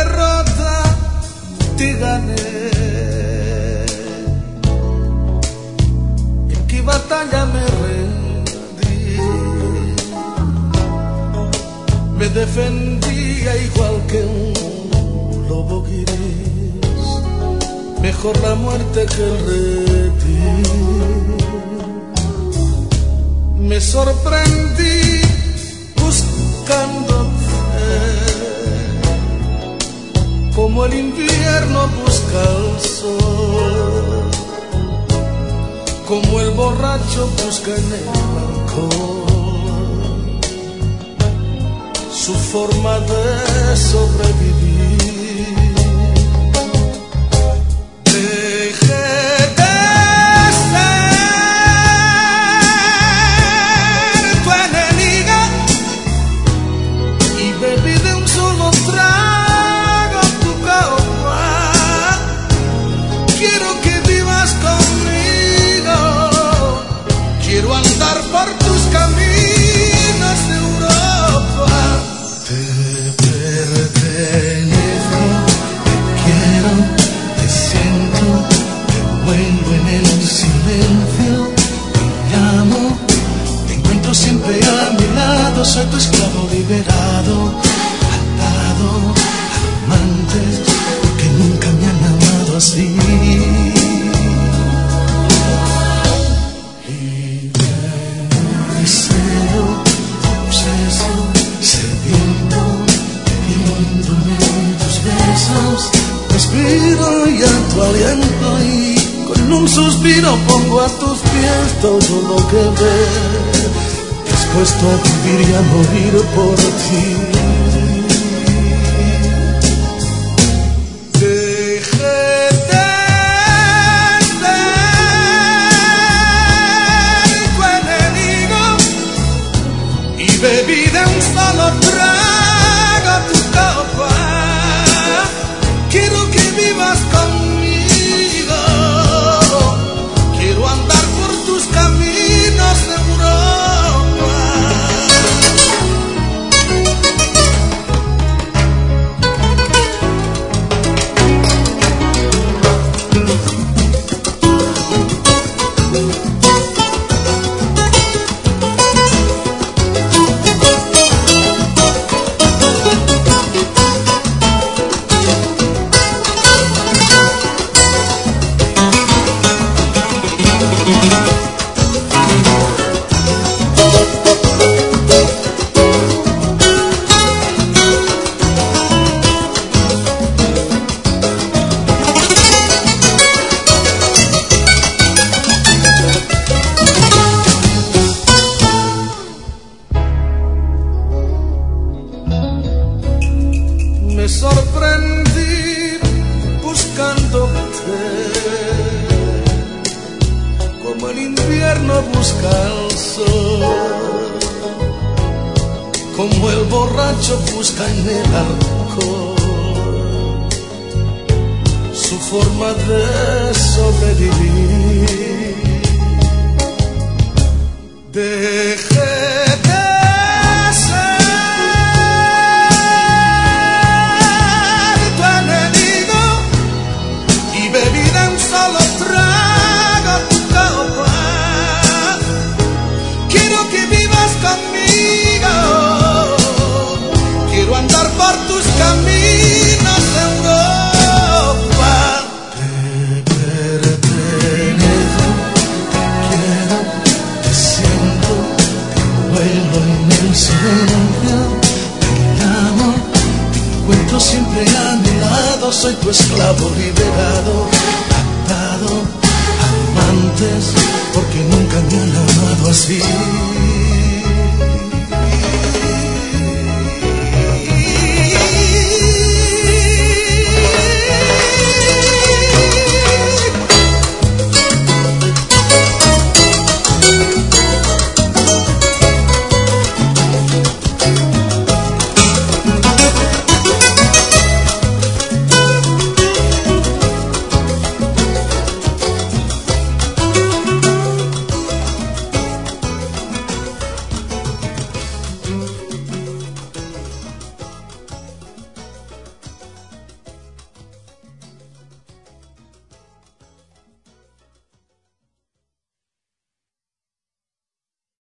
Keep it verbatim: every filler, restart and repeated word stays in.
derrota te gané. ¿En qué batalla me rendí? Me defendía igual que un lobo gris. Mejor la muerte que el reptil. Me sorprendí buscándote, como el invierno busca el sol, como el borracho busca en el alcohol su forma de sobrevivir. Soy tu esclavo liberado, atado a amantes, porque nunca me han amado así. Y deseo, obseso, sediento, inúndome en tus besos, respiro y a tu aliento, y con un suspiro pongo a tus pies todo lo que ves, dispuesto a vivir y a morir por ti. Dejé de ser tu enemigo y bebí de un solo trago tu copa. Quiero que vivas conmigo, quiero andar por tus caminos de Europa. Me sorprendí buscándote, como el invierno busca el sol, como el borracho busca en el alcohol su forma de sobrevivir. Dejé andar por tus caminos de Europa. Te pertenezco, te quiero, te siento, te vuelo en el silencio, te amo, te encuentro siempre a mi lado, soy tu esclavo liberado, atado a amantes, porque nunca me han amado así.